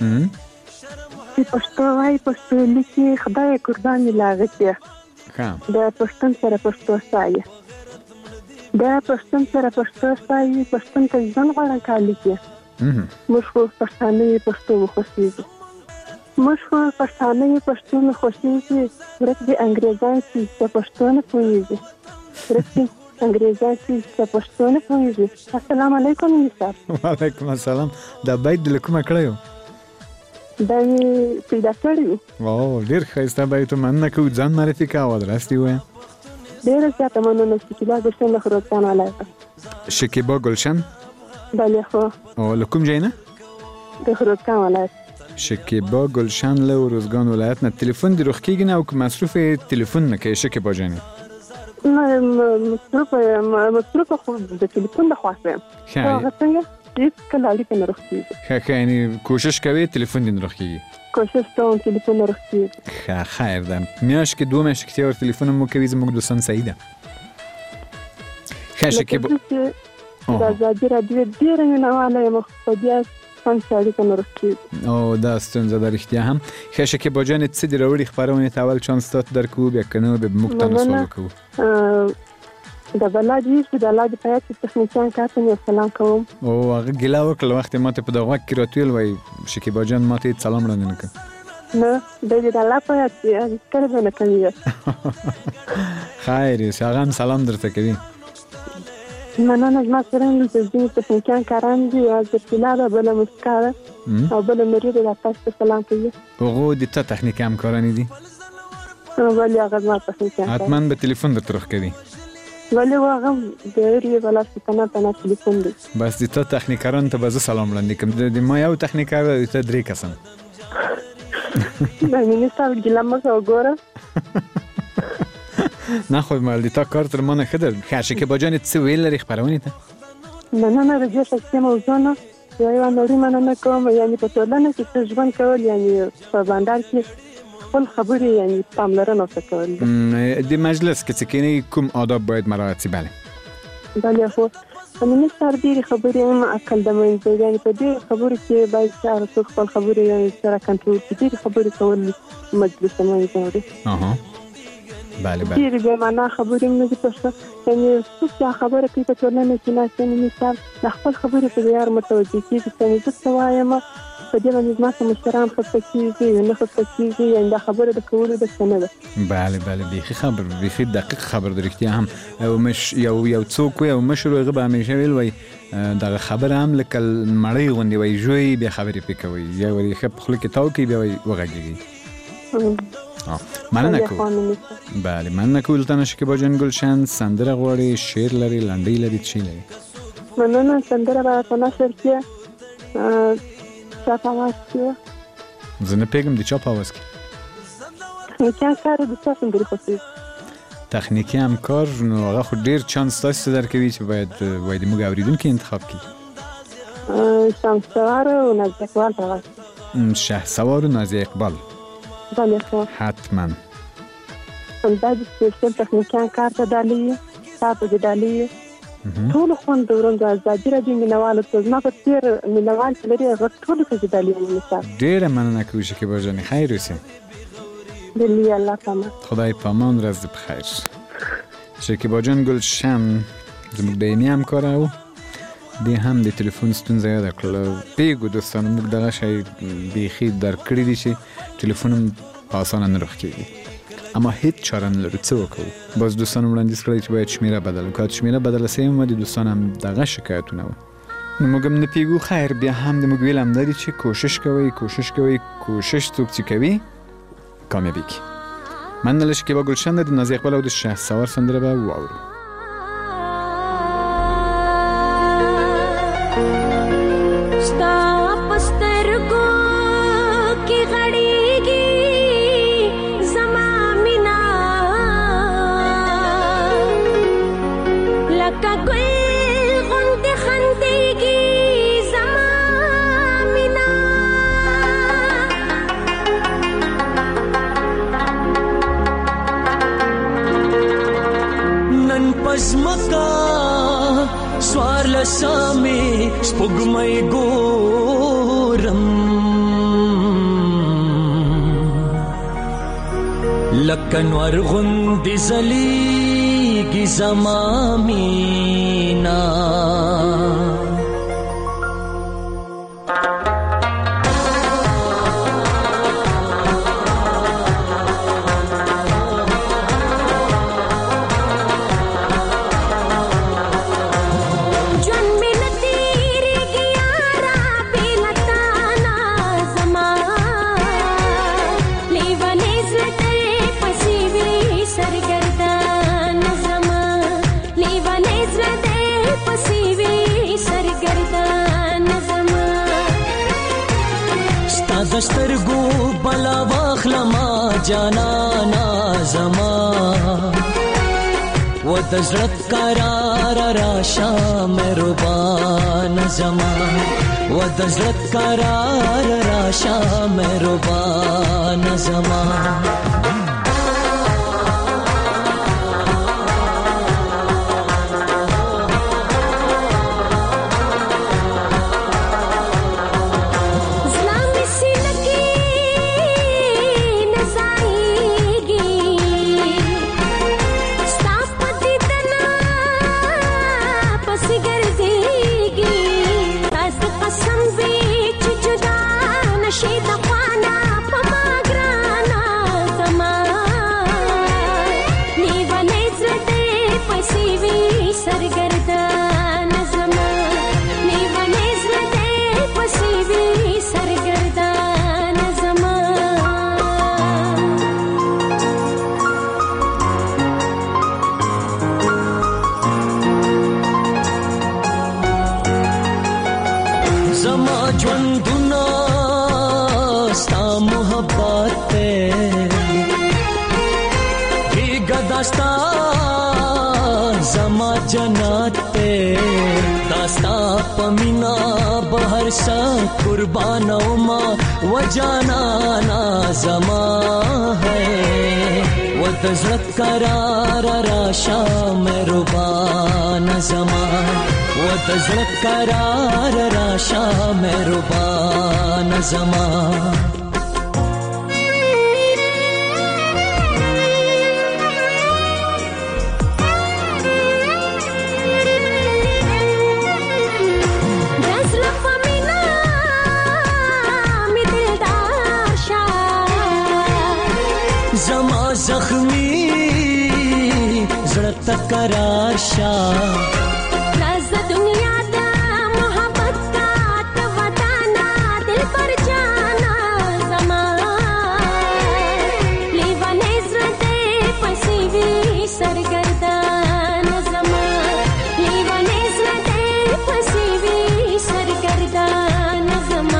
چې پښتو وایي پښتو لیکي خدای قربان دې له هغه چې د پښتون سره پښتو ستایي د پښتون سره پښتو ستایي پښتون ته ژوند غوره کالی کې موږ خو پښتانه یې پښتو خوښېږي موږ خو پښتانه یې پښتو نه خوښېږي ورک دې انګریزان چې په پښتو نه پوهېږي ورک دې انګریزان چې په پښتو نه پوهېږي السلام علیکم نثار وعلیکم السلام دا بیت د له کومه کړی و دا یې پیدا کړی و او ډېر ښایسته بیت و مننه کوو ځان معرفي کوه او ادرس دې ووایه ډېره زیاته مننه شکیبا ګلشن له خروزګان ولایته شکیبا ګلشن بله خو او له کوم ځای نه د خروزګان ولایت شکیبا ګلشن له روزګان ولایت نه تلیفون دې روغ کېږي نه او که مصروف یې تلیفون نه کوې شکیبا جانې نه مصروفه مصروفه خو د تلیفون د خوښه یم هغه څنګه هېڅکله اړیکه نه روغ کېږي ښه ښه یعنې کوشش کوې تلیفون دې نه روغ کېږي کوشش کوم تلیفون نه روغ کېږي ښه خیر ده میاشت کې دوه میاشتې کې ور تلیفون هم وکوي زموږ دوستان صحیح ده ښه شکیبا د ازادي راډیو ډېره مینهواله یم خو بیا څنګه چې اړیکه نه روغ کېږي او دا ستونزه ده رښتیا هم ښه شکیبا جانې څه دې راوړي خپرونې ته اول چانس تاته درکوو بیا که نه بیا به موږ ته نه سوال وکوو د بلا دې چې د الله د په یاد چې تخنیکیان کار ته یې سلام کوم او هغه ګیله وکړله وخت یې ماته په د غوږ کې راتویل وایي شکیبا جان ماته هېڅ سلام وړاندې نه کړ نه دی دې د الله په یاد چې هېڅکله به نه کوي خیر یې هغه هم سلام درته کوي مننه زما سره هم ځینې تخنیکیان کاران دي یوه زرفیلا ده بله مسکا ده او بله مري ده دا تاسو ته سلام کوي هغو د تا تخنیکي همکارانې دي ولې هغه زما تخنیکیان حتما به تلیفون درته روغ کوي ولې هغه د هرې بلا سپنه پنه تلیفون دی بس د تا تخنیکارانو ته به زه سلام وړاندې کوم د ما یو تخنیکار د تا درې کسان مینې صاحب ګیله مه کوه ګوره نه خو مالدیتا کار تر ما نه خدر خاشه که با جان څه ویل لري خبرونه ته نه نه نه د دې شخصي موضوع نه یو نوري مننه کوم یعنی په ټولنه کې څه ژوند کول یعنی په بندر کې خپل خبرې یعنی پاملرنه وکول د مجلس کې څه کینی کوم آداب باید مراعات شي بله بله خو همین سر ډېرې خبرې هم عقل د منځ یعنی په دې خبرو کې باید هر څوک خپل خبرې یعنی سره کنټرول کړي ډېرې خبرې کول مجلس ته منځ وړي اها بله بله ډېرې بې معنا خبرې نه دي پښه یعنی څوک چې خبره کوي په ټولنه کې ناست یعنی مثال د خپل خبرې په یار متوجه کېږي یعنی زه څه وایم په دې باندې زما څه مشران خفه کېږي نه خفه کېږي یعنی دا خبره د کولو د څه نه ده بله بله بیخي خبر بیخي دقیق خبر د رښتیا هم او مش یو یو څوک وي او مشر هغه به همیشه ویل وای دغه خبره هم لکه مړی غوندې وای ژوی بیا خبرې پې کوي یا ورې ښه په خوله کې تاو کوي بیا وای وغږېږي مننه کوم بله مننه کوم دلته شکیبا جان گلشن سندره غواړي شعر لري لنډۍ لري چی لري مننه سندره به په نشر کې چا په آواز کې زه نه پوهېږم د چا په آواز کې تخنیکي همکار د چا سندرې خوښېږي تخنیکي همکار نو هغه خو ډېر چانس تاسو ته درکوي چې باید وایي د موږ اورېدونکي انتخاب کړي شمسوار و نازیه اقبال په آواز شهسوار و نازیه اقبال بله خو حتما دا د سپیشل تخنیکي همکار ته ډالۍ تا ته د ډالۍ ټولو خوندورو د ازادي راډیو مینوالو ته زما په څېر مینوال چې لري هغه ټولو ته د ډالۍ مثال ډېره مننه کوو شکیبا جانې خیر اوسې بلی الله پامان خدای پامان ورځ دې بخیر شکیبا جان گلشن زموږ دایمي همکاره او دې هم د تلیفون ستونزه یاده کړله پوهېږو دوستانو موږ دغه شی بیخي درک کړي دي چې تلیفون هم په اسانه نه روښ کېږي اما هیڅ چاره نه لرو څه وکړو باز دوستانو وړاندیز کړی چې باید شمیره بدله کړو شمیره بدله سوې هم د دوستانو هم دغه شکایتونه وه نو موږ هم نه پوهېږو خیر بیا هم د موږ ویل همدا دي چې کوشش کوئ کوشش کوئ کوشش څوک چې کوي کامیابي کوي مننه له شکیبا ګلشن د نازیه اقبال او د شهسوار سندره به واورو سوار لسامي سپوږمۍ ګورم لکه نور غوندې ځلېږي زما مینا سترګو بلا واخلما جانانا زما و د زړه قرار راشه مهربان زما و د زړه قرار راشه مهربان زما شي د خوانا په ما ګرانا داستا زما جنت ته داستا پمینا بهر سا قربانو ما وجانا نا زما ہے و دزړه قرار راشا مهربان زما و دزړه قرار راشا مهربان زما زخمی زړه تکرار شا راز دنیا دا محبت کا توتانا دل پر جانا زما لیوان زړه پسی وی سرګردان زما لیوان زړه پسی وی سرګردان زما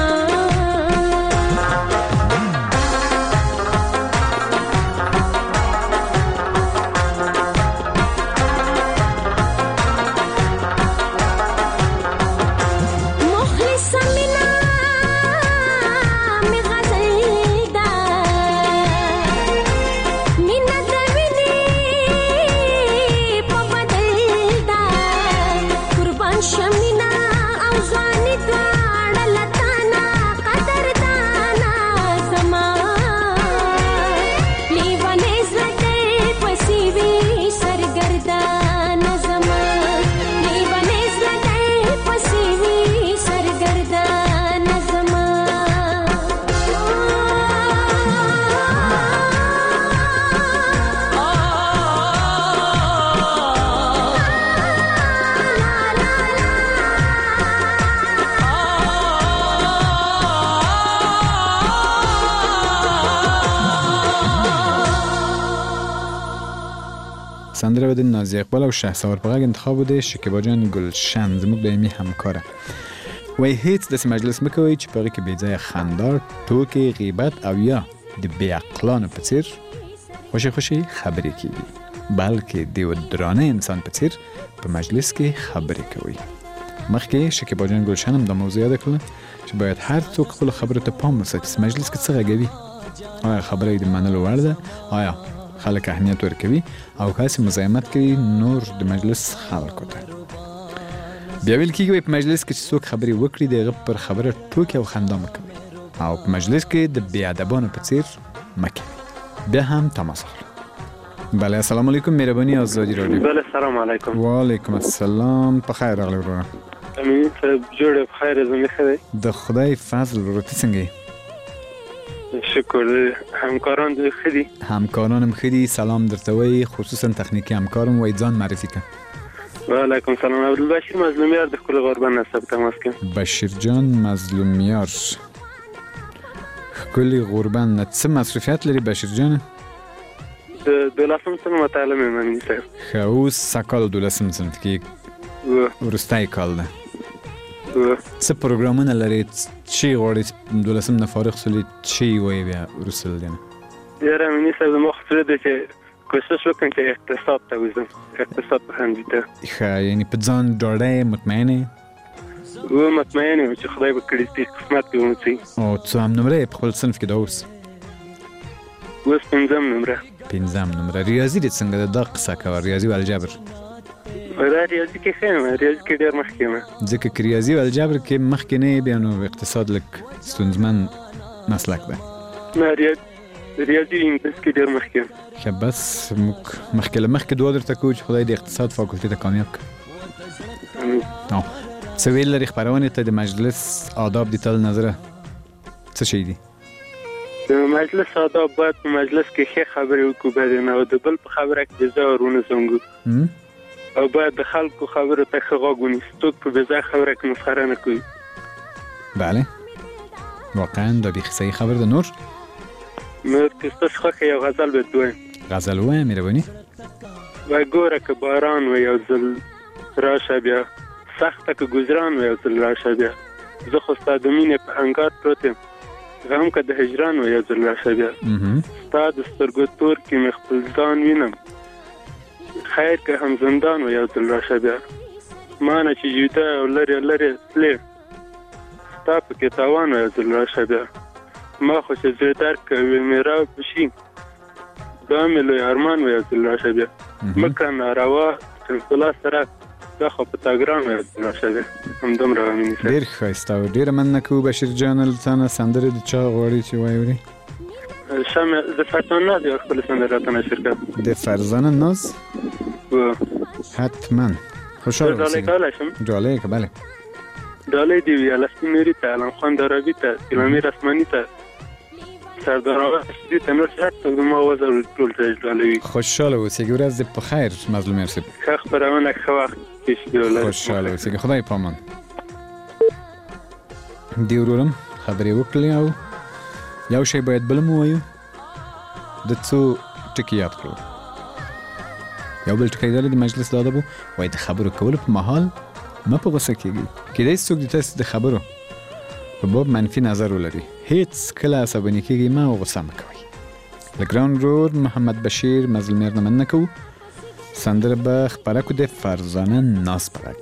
سندره بودین نازی اقبال و شهسوار پغاق انتخاب بوده شکیبا جان گلشن زموږ دایمي همکاره وای هیڅ داسې مجلس مه کوئ چې په هغې کې بې ځایه خندا ټوکې غیبت او یا د بې عقلانو په څېر خوشې خوشې خبرې کېږي بلکې د یو درانه انسان په څېر په مجلس کې خبرې کوئ مخکې شکیبا جان گلشن هم دا موضوع یاده کړله چې باید هر څوک خپلو خبرو ته پام وساتي چې مجلس کې څه غږوي آیا خبره یې د منلو وړ ده آیا خلک اهمیت ورکوي او کاسې مزاحمت کوي نور د مجلس خلکو ته بیا ویل کېږي په مجلس کې چې څوک خبرې وکړي د هغه پر خبره ټوکې او خندا مه کوي او په مجلس کې د بې ادبانو په څېر مه کوي بیا هم تماس اخلو بله السلام علیکم مهرباني آزادي راډیو بله السلام علیکم وعلیکم السلام په خیر راغلی ورونه امین صاحب جوړ په خیر زمي ښه د خدای فضل ورته څنګه شکر همکاران دې ښه دي همکارانم ښه دي سلام درته وایي خصوصا تخنیکي همکارم وایي ځان معرفي کړه وعلیکم سلام عبدالبشیر مظلومیار د ښکلي غوربند نه صاحب تماس کوم بشیر جان مظلومیار ښکلي غوربند نه څه مصروفیت لري بشیر جان د دولسم صنف مطالعه یم امین صاحب ښه اوس سږکال دولسم صنف کې وروستی کال ده څه پروګرامونه لري چې غواړئ دولسم نه فارغ شولې چې وایي بیا وروسته له دې نه یاره امیني صاحب زما خو زړه دی چې کوشش وکړم چې اقتصاد ته وځم اقتصاد پوهنځي ته ښه یعنې په ځان ډاډه یې مطمئن یې و مطمئن یم چې خدای به کړي چې قسمت کې وموڅي او څو هم نمره یې په خپل صنف کې دا اوس اوس پنځم نمره پنځم نمره ریاضي دې څنګه ده دا قصه کوه ریاضي و الجبر دا ریاضي کې ښه یم ریاضي کې ډېر مخکې یم ځکه که ریاضي و الجبر کې مخکې نه یې بیا نو اقتصاد لږ ستونزمن مسلک ده نه ریاضي انګلیس کې ډېر مخکې یم ښه بس موږ مخکې له مخکې دعا درته کوو چې خدای د اقتصاد فاکولټي ته کامیاب کړي څه ویل لري خپرونې ته د مجلس آداب د تل نظره څه شی دي د مجلس آداب باید په مجلس کې ښې خبرې وکړو باید نه د بل په خبره کې بې ځایه ور ونه زنګو او باید د خلکو خبرو ته ښه غوږ ونیسو څوک په بې ځایه خبره کې مسخره نه کوي بله واقعا دا بیخي صحیح خبر ده نور نور که ستاسو خوښه یو غزل به دویم غزل ووایه مهرباني وای ګوره که باران و یو ځل راشه بیا سخته که ګزران و یو ځل راشه بیا زه خو ستا د مینې په انګار پروت یم غم که د هجران و یو ځل راشه بیا ستا د سترګو تور کې مې خپل ځان وینم خیر که هم زندان و یو ځل راشه بیا ما نه چې جوته او لرې لرې تلې ستا پکې تاوان و یو ځل راشه بیا ما خو چې زه درک کوي مې راوشي دا مې لوی ارمان و یو ځل راشه بیا مکه ناروا سلسله سره دا خو په تاګران و یو ځل راشه بیا همدومره امیني صاحب ډېر ښایسته او ډېره مننه کوو بشیر جان له تا نه سندرې د چا غواړي چې واوري شمع د فرزانه ناز یو خپل سندره راته نشر کړه د فرزانه ناز حتما خوشحال ډالۍ کولی شم ډالۍ که بله ډالۍ دې وي الستي نوري ته علم خان درابي ته سلامي رسماني ته سردار آقا رشیدي ته نور هر څوک زما وزر ټول ته ډالۍ وي خوشحاله اوسېږي ورځ دې په خیر مظلوم صاحب ښه خپرونه ښه وخت تېر شي خوشحاله اوسېږي خدای پامان دې ورورم خبرې وکړلې او یو شی باید بل مو وایو د څو ټکي یاد کړو یو بل ټکی دا د مجلس دا ده وایي د خبرو کولو په مهال مه په غوسه کېږئ کیدای شي څوک د تاسې د خبرو په باب منفي نظر ولري هیڅ کله عصباني کېږئ مه او غوسه مه کوئ له ګران ورور محمد بشیر مظلومیر نه مننه کوو سندره به خپره کړو د فرزانه ناز په غږ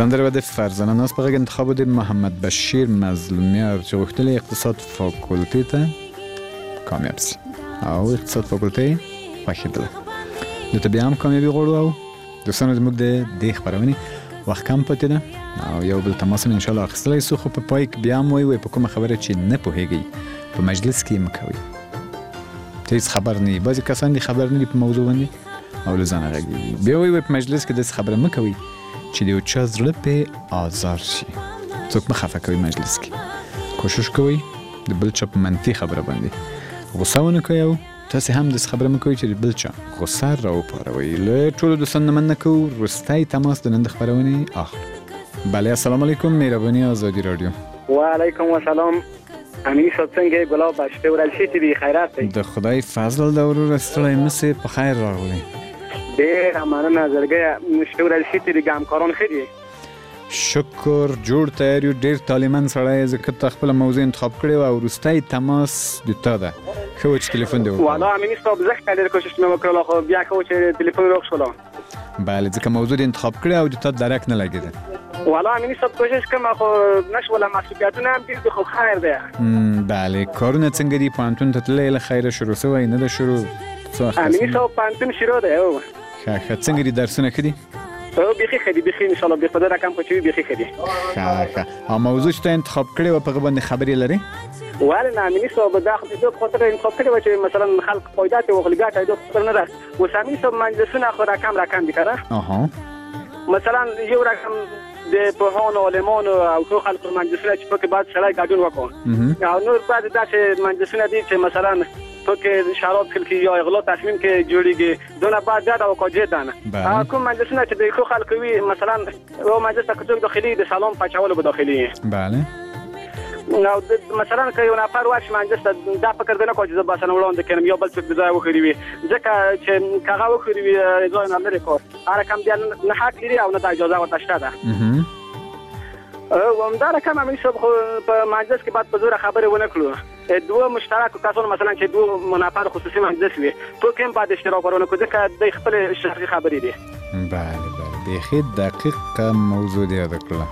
سندره د فرزانه ناز په غږ انتخاب د محمد بشیر مظلومیار چې غوښتل اقتصاد فاکولټې ته کامیاب سي او اقتصاد فاکولټې خوښېدله. دلته بیا هم کامیابي غواړو او دوستانو زموږ د دې خپرونې وخت کم پاتې ده او یو بل تماس هم انشاءالله اخیستلی سو، خو په پای کې بیا هم وایي په کومه خبره چې نه پوهېږئ په مجلس کې یې مه کوئ. ته هېڅ خبر نه یې. بعضې کسان دي خبر نه دي په موضوع باندې او له ځانه غږېږي. بیا وایي په مجلس کې داسې خبره مه کوئ چې د یو چا زړه پې آزار شي. څوک مه خفه کوئ مجلس کې. کوشش کوئ د بل چا په منفي خبره باندې غصه ونه کوئ او تاسې هم داسې خبره مه کوئ چې د بل چا غصه راوپاروئ. له ټولو دوستانو نه مننه کوو. وروستی تماس د نن د خپرونې اخلو. بله السلام علیکم. مهرباني آزادي رادیو. وعلیکم السلام. امینی صاحب څنګه یې؟ ګلاب باشته ورلشي تی دی خیرات دی. د خدای فضل د ورور ستړی مسی په خیر راغلی. ډېره مننه زړګیه. شته ورلشي تی دی ګامکاران ښه دي؟ شکر جوړ تیار یو. ډېر طالبان سړی ځکه ته خپله موضوع انتخاب کړې وه او وروستی تماس د تا ده. ښه و چې تلیفون دې وکړه. والا امینی صاحب زه ښه ډېر کوشش مې وکړله خو بیا ښه و چې تلیفون روغ شولو. بله ځکه موضوع دې انتخاب کړې او د تا درک نه لګېده. والا امینی صاحب کوشش کوم خو نشوله. مسؤلیتونه هم ډېر دي خو خیر دی. بله کارونه څنګه دي؟ پوهنتون ته تللی له خیره شروع سوی نه ده شروع؟ امینی صاحب پوهنتون شروع دی. او ښه ښه څنګه دي درسونه ښه دي؟ او بیخي ښه دي بیخي انشاءالله بې خدای رقم خو چې وي بیخي ښه دي. ښه ښه. او موضوع چې تا انتخاب کړې وه په هغه باندې خبرې لرې؟ ولې نه امیني صاحب دا خو د دې په خاطر انتخاب کړې وه چې مثلا خلک فایده ترې واخلي ګټه یې د خاطر نه ده. اوس امیني صاحب مجلسونه خو رقم رقم دي که نه؟ مثلا یو رقم د پوهانو عالمانو او ټول خلکو مجلسونه چې پکې باید سړی ګډون وکړي او نور بعد داسې مجلسونه دي چې مثلا پکې شراب خلکي یا اغلا تصمیم کې جوړیږي دونه بعد جد او جدا نه. کوم مجلسونه چې د ښو خلکو وي مثلا او مجلس ته که څوک داخلي د سلام پچولو به داخلي. بله. او مثلا که یو نفر ورشي مجلس ته دا فکر دی نه کوي چې زه بسنه وړاندې کړم یا بل څوک د ځای وښوري وي ځکه چې که هغه وښوري وي ځای نه لرې کار هر رقم بیا نه حق لري او نه د اجازه ورته شته ده. او همدا رقم امیني صاحب خو په مجلس کې باید په زوره خبرې ونه کړو. دوه مشترکو کسانو مثلا چې دوه نفر خصوصي مجلس وي ټول هم باید اشتراک ورونه کړو ځکه د خپلې شخصي خبرې دي. بله بله بیخي دقیق موضوع دې یاده کړله.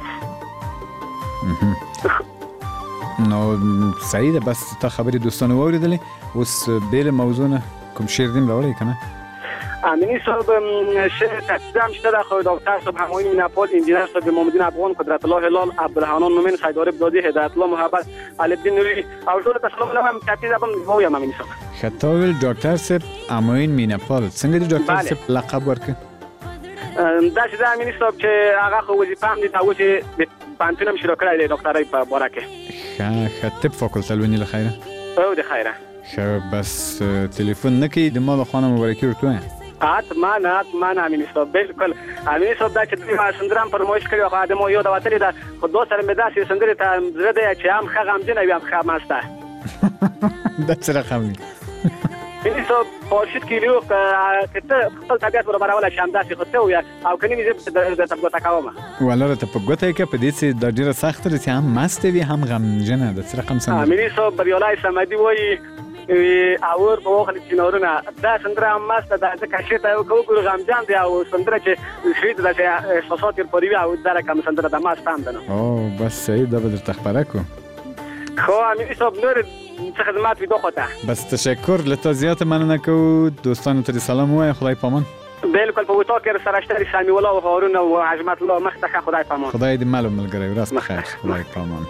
نو صحیح ده. بس تا خبرې دوستانو واورېدلې. اوس بېله موضوع نه کوم شعر دې هم راوړی که نه؟ امینی صاحب شعر تقصیده هم شته ده خو دکتر صاحب همایون مینه‌پال انجینر صاحب محمدین افغان قدرت الله هلال عبدالحنان مومن سیدعارف دادی هدایت الله محبت علی الدین نوری او ټول تسلیم له هم تقصیده هم وایم امینی صاحب. ښه تا ویل ډاکټر صاحب همایون مینه‌پال څنګه دې ډاکټر صاحب لقب ورکړ؟ داسې ده امینی صاحب چې هغه خو وظیفه هم دي ته و چې د پوهنتون هم شروع کړی دی ډاکټرۍ په باره کې. ښه ښه طب فاکولټه لونې له خیره؟ او د خیره. ښه بس تلیفون نه کوي د ما له خوا نه مبارکي ورته وایه؟ حتما حتما امینی صاحب بالکل. امینی صاحب دا چې دوی ما سندره هم فرمایش کړې وه خو د ما یاده وتلې ده خو دوه سره مې داسې سندرې ته زړه دی چې هم ښه غمجنه وي هم ښه مسته. دا څه رقم وي؟ امینی صاحب پارشید کیلو که ته خپل طبیعت برابرولی شي همداسې خو ته ووایه او که نه وي زه درته ګوته کوم. والله راته په ګوته یې که په دې چې دا ډېره سخته ده چې هم مسته وي هم غمجنه ده. څه رقم سندره؟ امینی صاحب بریالی صمدي وایي اور په واخلي چینارونه دا سندره هم مسته ده ځکه شعر ته وګورو غمجن دی او سندره چې شعر ته داسې احساسات یې پرې وي او دا رقم سندره ده مسته هم ده. نو او بس صحیح ده به درته خپره کړو. خو امینی صاحب نور څه خدمات وي دو خواته. بس تشکر له تا زیاته مننه کوو. دوستانو ته دې سلام ووایه. خدای پامان. بالکل په اتاق کې سره شته سامي الله او هارون او عظمت الله مخ ته خدای پامان. خدای دې مل ملګری ورځ بخیر. خدای پامان.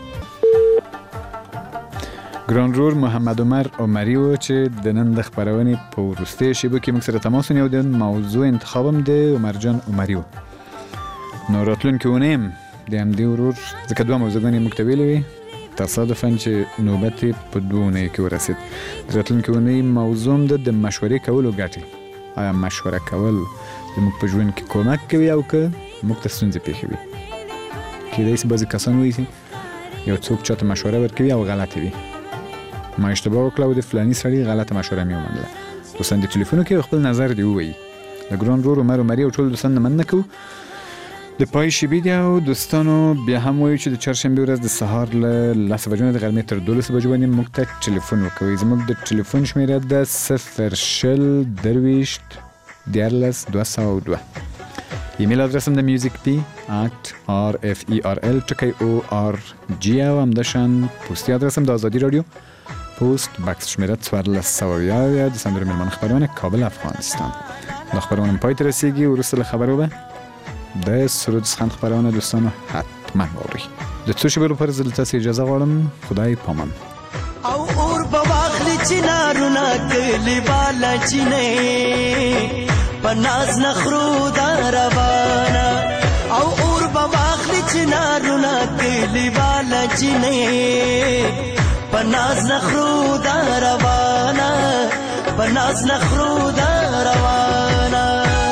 ګرانرور محمد عمر عمري و چې د نن د خپرونې په وروستۍ شیبو کې موږ سره تماس ونیو. د موضوع انتخابم د عمرجان عمري و. نو راتلونکې اونۍ هم د همدې ورور ځکه دوه موضوعګانې موږ ته ویلې وې تصادفاً چې نوبت یې په دوه اونیو کې ورسېد. د راتلونکې اونۍ موضوع هم ده د مشورې کولو ګټې. آیا مشوره کول زموږ په ژوند کې کمک کوي او که موږ ته ستونزې پېښوي؟ کېدای شي بعضې کسان وایي یو څوک چاته مشوره ورکوي او غلطې وي. ما اشتباه وکړه او د فلاني سړي غلطه مشوره مې ومنله. دوستان د ټلیفونو کې خپل نظر دې ووایي. د ګران رور عمر عمري او ټول دوستان نه مننه کوو. د پای شیبې دي او دوستانو بیا هم وایو چې د چهارشنبې ورځ د سهار له لسو بجو نه د غرمې تر دولسو بجو باندې موږ ته ټلیفون ورکوئ. زموږ د ټلیفون شمېره ده صفر شل درویشت دیارلس دوه سوه او دوه. ایمیل ادرس هم د میوزیک پی at r f e r l ټکی o r g او هم دشن پوسټي ادرس هم د ازادي رادیو پوسټ بکس شمیره څوارلس سوه اویا د سندرو میلمانه خبرونه کابل افغانستان. د خبرونه پای ته رسیږي. وروسته له خبرو به د سرود څخه خبرونه دوستانو حتما واورئ. د څو شیبو لپاره زه له تاسو اجازه غواړم. خدای پامان. او اور بواخلی چنارونه کلی بالا چینه پناز نخرو دا روانه او اور بواخلی چنارونه کلی بالا چینه پناز نخرو دا روانه پناز نخرو دا روانه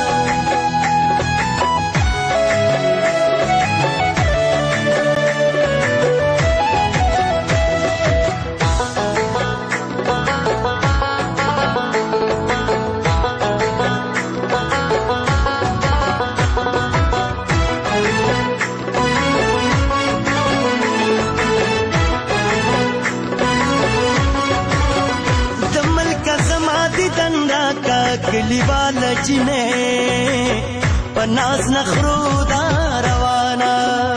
کلی والا جنه پناز نخرو دا روانا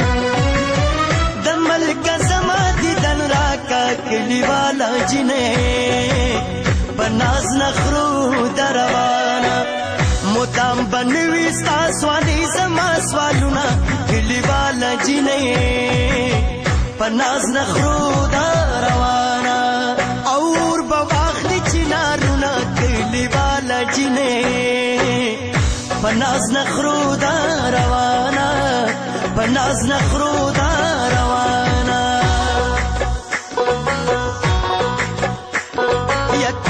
د ملک زما دی دن راکا کلی والا جنه پناز نخرو دا روانا مدام بنوی ستا سوالی زما سوالونا کلی والا جنه پناز نخرو دا روانا اور بواخلی چنارونا کلی والا جنه پناز نخرو دا روانا پناز نخرو دا روانا یک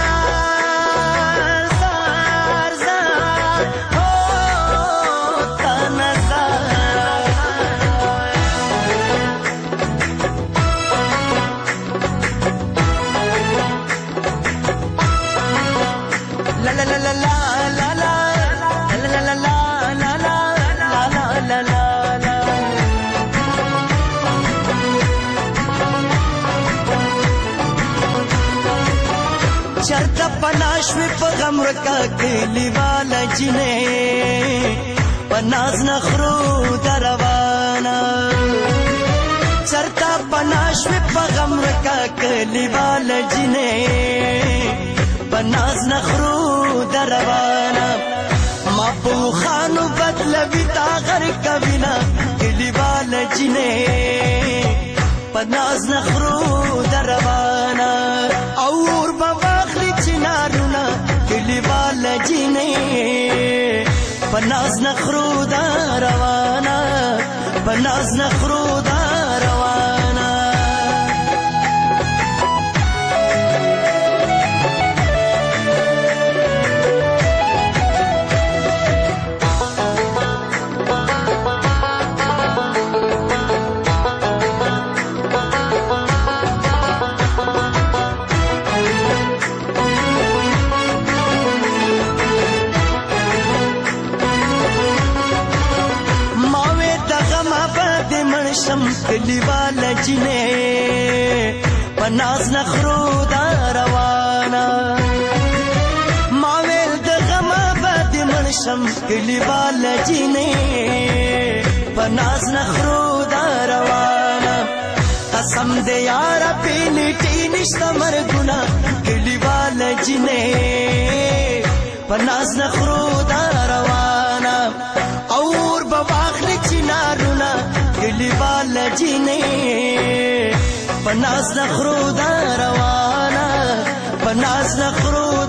زار زار زار ہو تا نظر لا لا لا لا لا لا چرتا پناش میں پغم رکا کلی والا جنه پناز نخرو دروانا چرتا پناش میں پغم رکا کلی والا جنه پناز نخرو دروانا ما پو خانو بدلوی تا غر کبینا کلی والا جنه پناز نخرو دروانا اور بواخلی چنارونا کلی والا جنه پناز نخرو دروانا پناز نخرو دروانا شم کلی والا جنه پناز نخرو دا روانا ماویل د غم بد منشم کلی والا جنه پناز نخرو دا روانا قسم دے یارا پینٹی نشتا مرگونا کلی والا جنه پناز نخرو دا روانا اور بواخلی چنارونا کلی والا جنه پناز نخرو دا روانا پناز نخرو